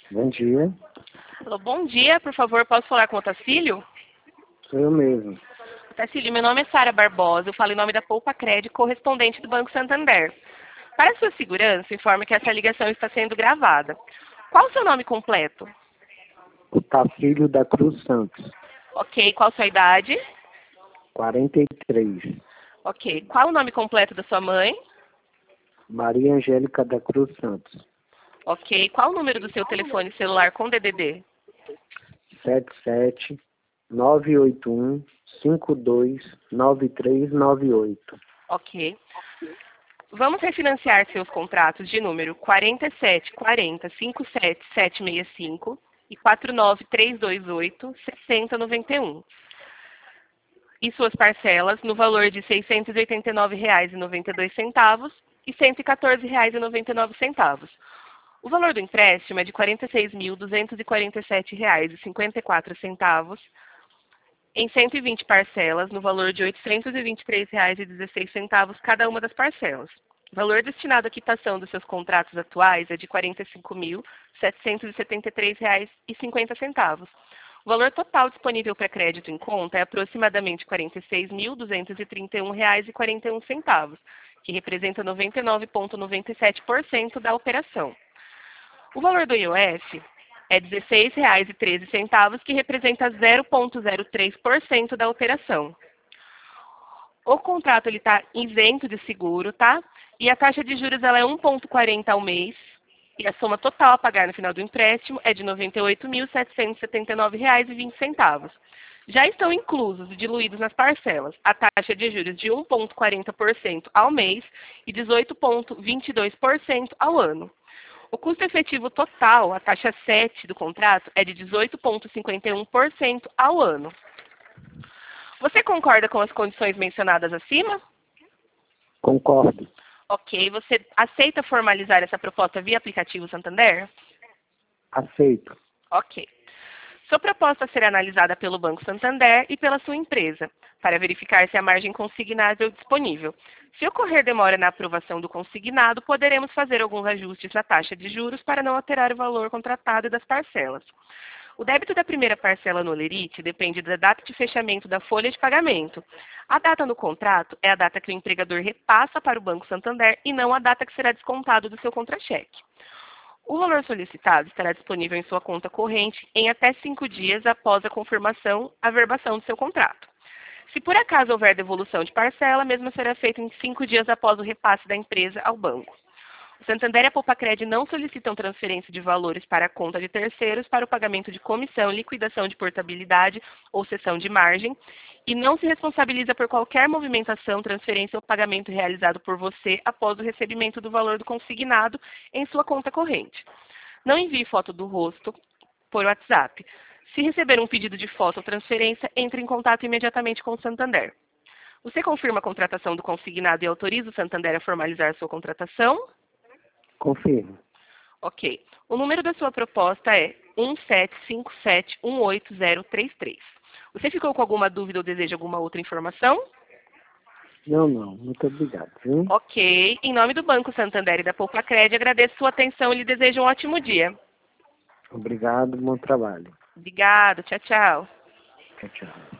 Bom dia, Alô, bom dia, por favor, posso falar com o Otacílio? sou eu mesmo. Otacílio, meu nome é Sara Barbosa, eu falo em nome da Poupa Crédito, correspondente do Banco Santander. Para sua segurança, informo que essa ligação está sendo gravada. Qual o seu nome completo? Otacílio da Cruz Santos, Ok, qual sua idade? 43. Ok, qual o nome completo da sua mãe? Maria Angélica da Cruz Santos, Ok, qual o número do seu telefone celular com DDD? 77 981 529398. Ok. Vamos refinanciar seus contratos de número 47 40 57 765 e 49328 6091. E suas parcelas no valor de R$ 689,92 e R$ 114,99. O valor do empréstimo é de R$ 46.247,54 em 120 parcelas no valor de R$ 823,16 cada uma das parcelas. O valor destinado à quitação dos seus contratos atuais é de R$ 45.773,50. O valor total disponível para crédito em conta é aproximadamente R$ 46.231,41, que representa 99,97% da operação. O valor do IOF é R$ 16,13, que representa 0,03% da operação. O contrato está isento de seguro, tá? E a taxa de juros ela é 1,40 ao mês. E a soma total a pagar no final do empréstimo é de R$ 98.779,20. Já estão inclusos e diluídos nas parcelas a taxa de juros de 1,40% ao mês e 18,22% ao ano. O custo efetivo total, a taxa 7 do contrato, é de 18,51% ao ano. Você concorda com as condições mencionadas acima? Concordo. Ok. Você aceita formalizar essa proposta via aplicativo Santander? Aceito. Ok. Sua proposta será analisada pelo Banco Santander e pela sua empresa, para verificar se a margem consignável é disponível. Se ocorrer demora na aprovação do consignado, poderemos fazer alguns ajustes na taxa de juros para não alterar o valor contratado e das parcelas. O débito da primeira parcela no Olerite depende da data de fechamento da folha de pagamento. A data no contrato é a data que o empregador repassa para o Banco Santander e não a data que será descontado do seu contra-cheque. O valor solicitado estará disponível em sua conta corrente em até 5 dias após a confirmação, averbação do seu contrato. Se por acaso houver devolução de parcela, a mesma será feita em 5 dias após o repasse da empresa ao banco. O Santander e a Poupa-Cred não solicitam transferência de valores para a conta de terceiros para o pagamento de comissão, liquidação de portabilidade ou cessão de margem e não se responsabiliza por qualquer movimentação, transferência ou pagamento realizado por você após o recebimento do valor do consignado em sua conta corrente. Não envie foto do rosto por WhatsApp. Se receber um pedido de foto ou transferência, entre em contato imediatamente com o Santander. Você confirma a contratação do consignado e autoriza o Santander a formalizar a sua contratação? Confirmo. Ok. O número da sua proposta é 17571833. Você ficou com alguma dúvida ou deseja alguma outra informação? Não. Muito obrigado, viu? Ok. Em nome do Banco Santander e da Poupa Cred, agradeço sua atenção e lhe desejo um ótimo dia. Obrigado, bom trabalho. Obrigado. Tchau, tchau. Tchau, tchau.